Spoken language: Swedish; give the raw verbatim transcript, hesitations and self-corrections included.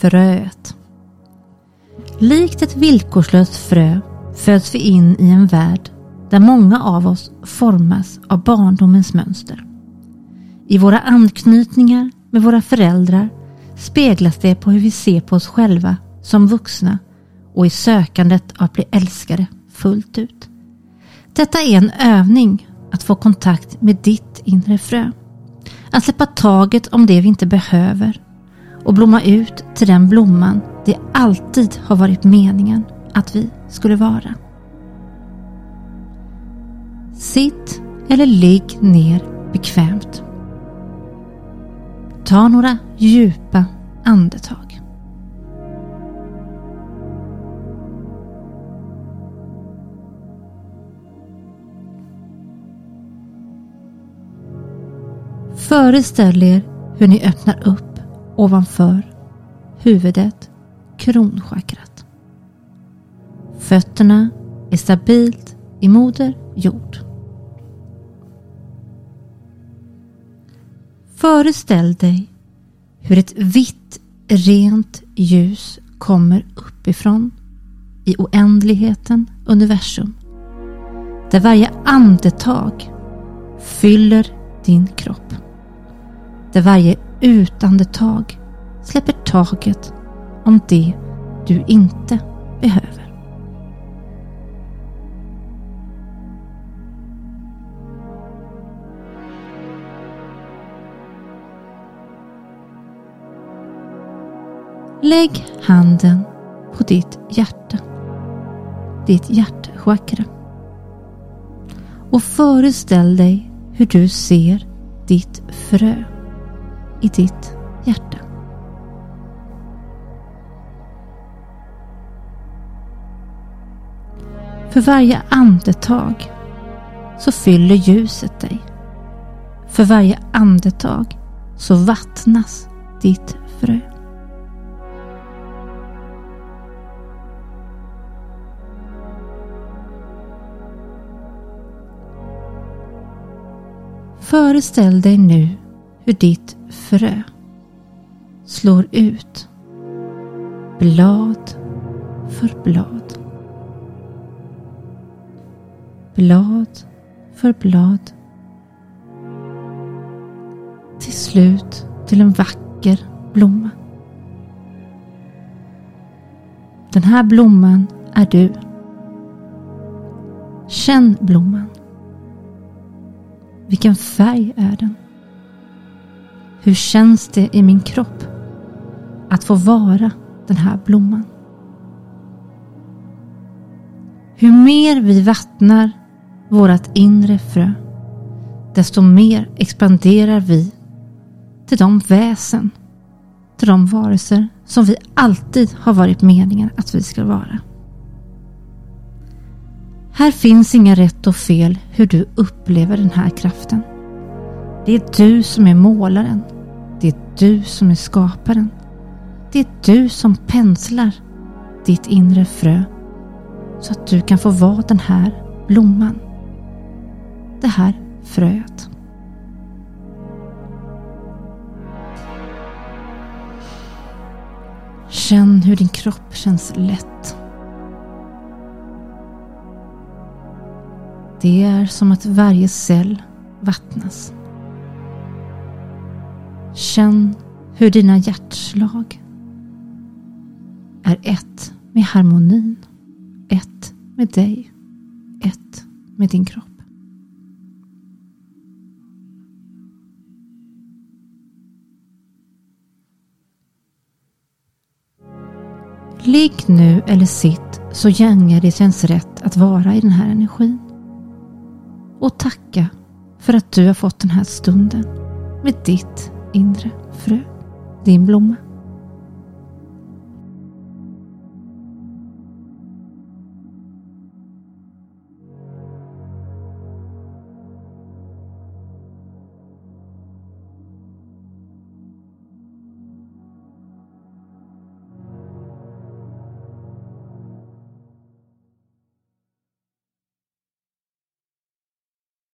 Fröet. Likt ett villkorslöst frö föds vi in i en värld där många av oss formas av barndomens mönster. I våra anknytningar med våra föräldrar speglas det på hur vi ser på oss själva som vuxna och i sökandet av att bli älskade fullt ut. Detta är en övning att få kontakt med ditt inre frö. Att släppa taget om det vi inte behöver och blomma ut till den blomman det alltid har varit meningen att vi skulle vara. Sitt eller ligg ner bekvämt. Ta några djupa andetag. Föreställ er hur ni öppnar upp ovanför huvudet, kronchakrat. Fötterna är stabilt i moder jord. Föreställ dig hur ett vitt, rent ljus kommer uppifrån i oändligheten, universum, där varje andetag fyller din kropp, där varje utandetag släpper taget om det du inte behöver. Lägg handen på ditt hjärta, ditt hjärtchakra, och föreställ dig hur du ser ditt frö i ditt hjärta. För varje andetag så fyller ljuset dig. För varje andetag så vattnas ditt frö. Föreställ dig nu hur ditt frö slår ut blad för blad. Blad för blad. Till slut till en vacker blomma. Den här blomman är du. Känn blomman. Vilken färg är den? Hur känns det i min kropp att få vara den här blomman? Hur mer vi vattnar vårat inre frö, desto mer expanderar vi till de väsen, till de varelser som vi alltid har varit meningen att vi ska vara. Här finns inga rätt och fel hur du upplever den här kraften. Det är du som är målaren. Det är du som är skaparen. Det är du som penslar ditt inre frö så att du kan få vara den här blomman. Det här fröet. Känn hur din kropp känns lätt. Det är som att varje cell vattnas. Känn hur dina hjärtslag är ett med harmonin, ett med dig, ett med din kropp. Ligg nu eller sitt så länge det känns rätt att vara i den här energin. Och tacka för att du har fått den här stunden med ditt inre frö, din blomma.